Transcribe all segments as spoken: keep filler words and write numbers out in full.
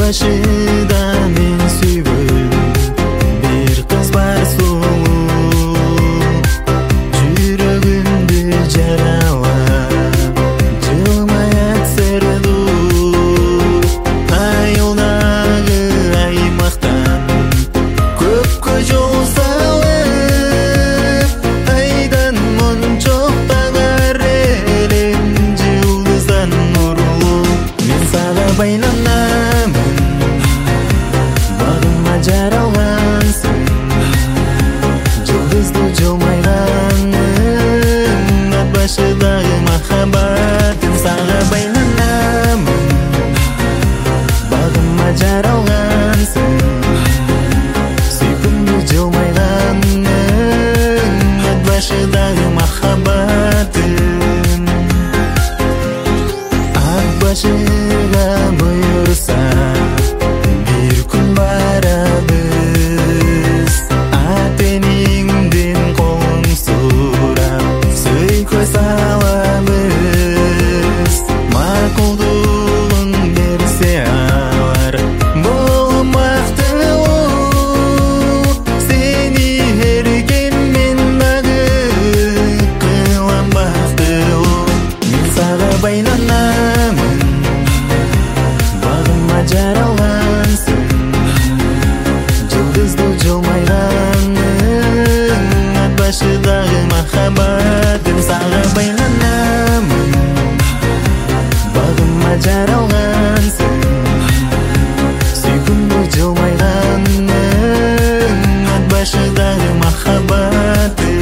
başıda men süygün bir kız var sulu, жүрөгүмдү жаралап жылмаят сырдуу айылдагы аймактан көпкө жол салып айдан мончоктагар элем жылдыздан нурлуу мен сага байланамын багыма жаралгансың жылдызды жылмайганың ат башыдагы махаббатым сага байланамын багыма жаралгансың сүйкүмдү жылмайганың ат башыдагы махаббатым ат башыга буюрса бир күн барабыз ат эниңден колуң сурап сөйкө салабыз макулдугун берсе алар болмактуу сени эркен мен дагы кылам бактылуу мен сага байланамын багыма жаралгансың жылдызды жылмайганың ат башыдагы махаббатым сага байланамын багыма жаралгансың сүйкүмдү жылмайганың ат башыдагы махаббатым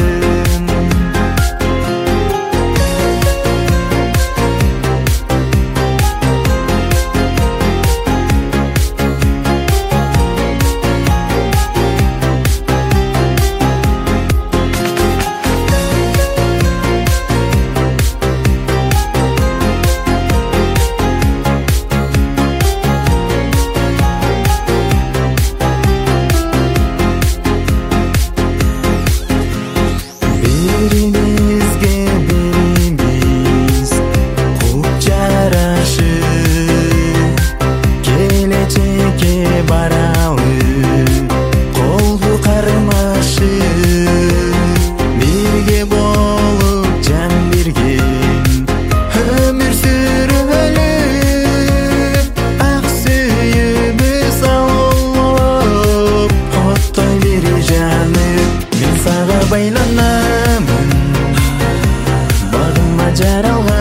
Биримизге бирибиз куп жарашып келечекке баралы колду кармашып бирге болуп жан берген өмүр сүрүп ак сүйүбүз алып оттой бир жанып мен сага байланамын багыма жаралгансың